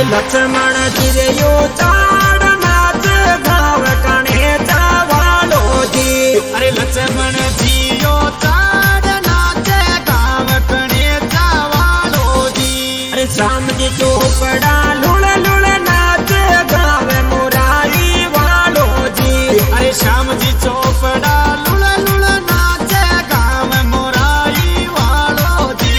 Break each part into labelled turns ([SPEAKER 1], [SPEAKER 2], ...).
[SPEAKER 1] लक्ष्मण जी रे यो चाड़ नाच गाव कणे चावालो जी।
[SPEAKER 2] अरे लक्ष्मण जी यो चाड़ नाच गाव कणे चावालो जी।
[SPEAKER 1] अरे श्याम जी चोपड़ा लुड़ लुड़ नाच गाव मुरारी वालो जी।
[SPEAKER 2] अरे श्याम जी चोपड़ा लुड़ लुड़ नाच गाव मुरारी वालो जी।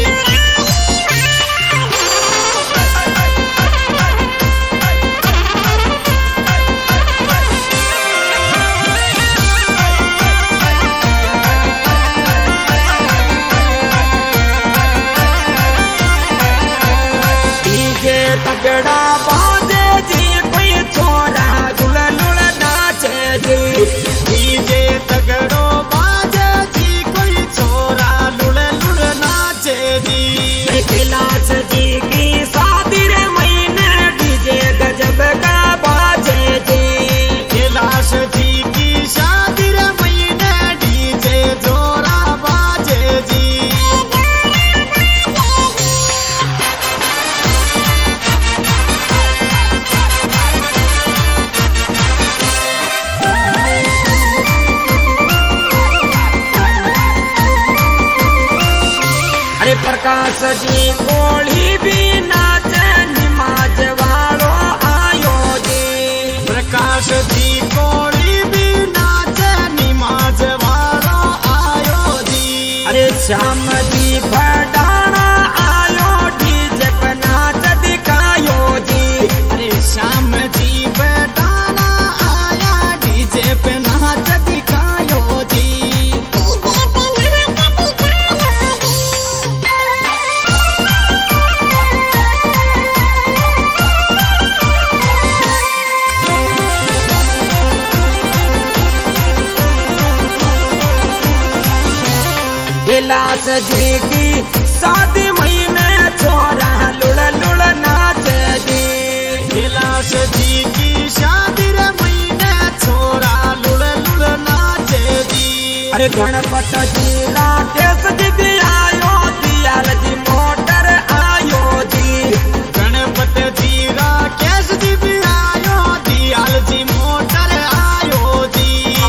[SPEAKER 1] तगड़ा बाजे जी कोई छोरा लुड़ लुड़ नाचे जी।
[SPEAKER 2] डीजे तगड़ो बाजे जी कोई छोरा लुड़ लुड़ नाचे जी।
[SPEAKER 1] कैलाश जी की शादी रे महीने डीजे गजब का बाजे जी।
[SPEAKER 2] कैलाश जी की शादी रे महीने डीजे जोरा बाजे जी।
[SPEAKER 1] अरे प्रकाश जी कोली भी नाचे निमाज वालो आयो जी।
[SPEAKER 2] प्रकाश जी कोली भी नाचे निमाज वालो आयो जी।
[SPEAKER 1] अरे श्याम जी भडाना आयो डीजे पे नाच दिखायो जी।
[SPEAKER 2] अरे श्याम जी भडाना आया डीजे पे नाच दिखायो जी।
[SPEAKER 1] कैलाश जी की शादी महीने छोरा लुड़ लुड़ नाचे जी।
[SPEAKER 2] कैलाश जी की शादी रे महीने छोरा लुड़ लुड़ नाचे जी।
[SPEAKER 1] अरे गणपत जी राकेश जी भी आयो दियाल जी मोटर आयो जी।
[SPEAKER 2] गणपत जी राकेश जी भी आयो दियाल जी मोटर आयो जी।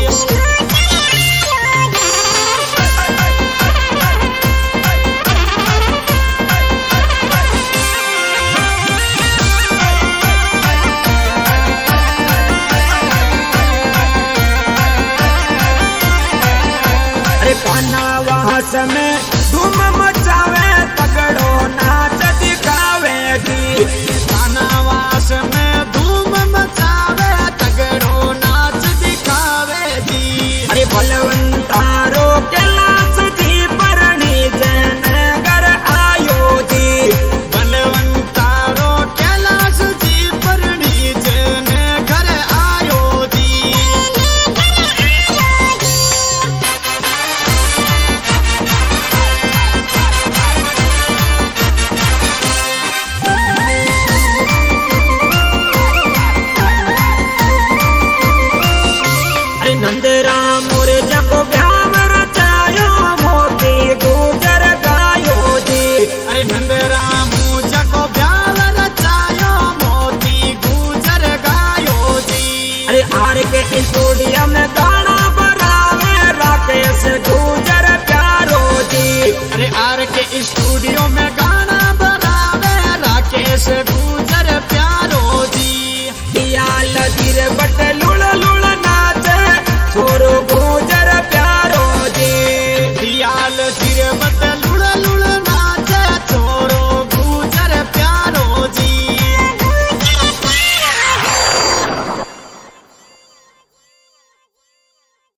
[SPEAKER 1] कानावास में धूम मचावे तगड़ो नाच दिखावे जी।
[SPEAKER 2] कानावास में धूम मचावे तगड़ो नाच दिखावे जी।
[SPEAKER 1] अरे बलवंतारो कैलाश जी परणी जयनगर आयो जी।
[SPEAKER 2] बलवंतारो कैलाश जी परणी जयनगर आयो जी।
[SPEAKER 1] नंद राम